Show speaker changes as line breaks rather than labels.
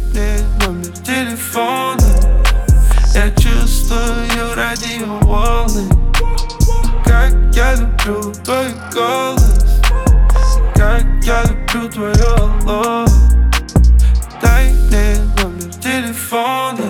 мне номер телефона. Я чувствую радиоволны. Как я люблю твой голос, как я люблю твое алло. Дай мне номер телефона.